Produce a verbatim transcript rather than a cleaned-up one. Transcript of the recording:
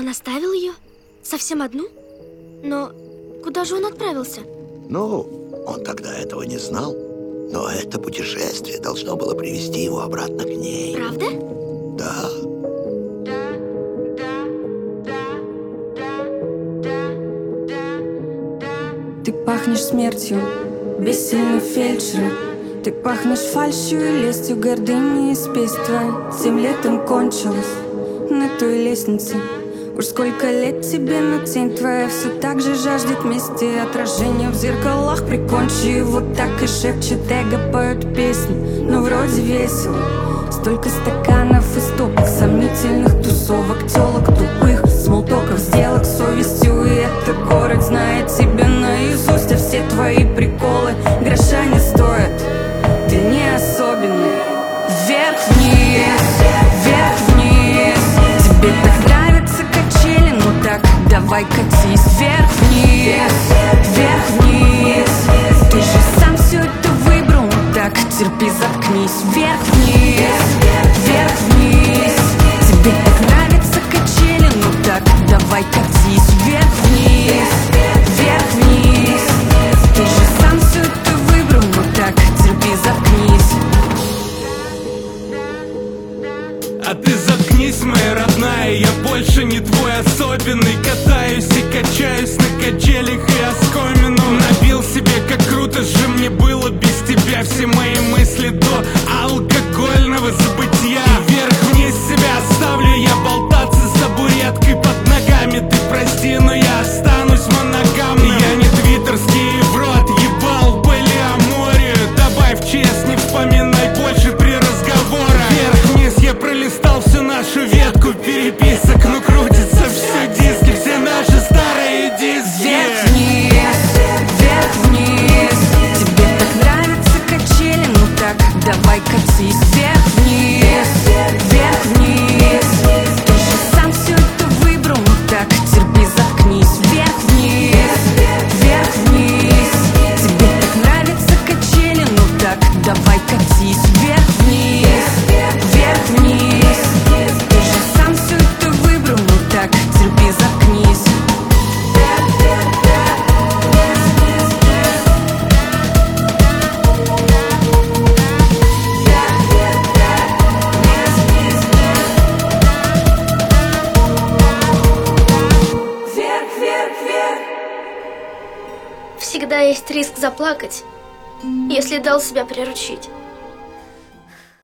Он оставил ее? Совсем одну? Но куда же он отправился? Ну, он тогда этого не знал. Но это путешествие должно было привести его обратно к ней. Правда? Да. Ты пахнешь смертью, бессильный фельдшер. Ты пахнешь фальшью и лестью, гордыней и спесь твоя. Семь лет им кончилось на той лестнице. Уж сколько лет тебе, но тень твоя все так же жаждет мести. Отражение в зеркалах, прикончи его так и шепчет. Эго поет песни, но вроде весело. Столько стаканов и стопок, сомнительных тусовок, телок тупых, смолтоков, сделок с совестью. И этот город знает тебя наизусть, а все твои приколы гроша не стоят. Ты не особенный. Вверх-вниз, вверх-вниз. Тебе так нравятся качели, ну так давай катись. Вверх-вниз, вверх-вниз. Ты же сам все это выбрал, ну так терпи, заткнись. Вверх-вниз, вверх-вниз. Тебе так нравятся качели, ну так давай катись. Вверх-вниз, вверх-вниз. Ты же сам все это выбрал, ну так терпи, заткнись. А ты заткнись, моя родная, я больше не твой особенный. Катаюсь и качаюсь на качелях и оскомину. Набил себе, как круто же мне было без тебя. Все мои мысли до алкогольного забытия. Вверх-вниз себя оставлю я болтаться с табуреткой под ногами. Ты прости, но я останусь моногамным. Я не твиттерский в рот ебал полиаморию. Добавь честь, не вспоминай больше при разговорах. Вверх-вниз я пролистал всю нашу ветку переписок, но крутится все диски, все наши старые диски. Вверх-вниз, вверх-вниз. Тебе так нравятся качели, ну так давай катись. Вверх-вниз, вверх-вниз. Ты же сам все это выбрал, ну так терпи, заткнись. Вверх-вниз, вверх-вниз. Тебе так нравятся качели, ну так давай катись. Вверх-вниз, вверх-вниз. Ты же сам все это выбрал, ну так терпи, заткнись. Всегда есть риск заплакать, если дал себя приручить.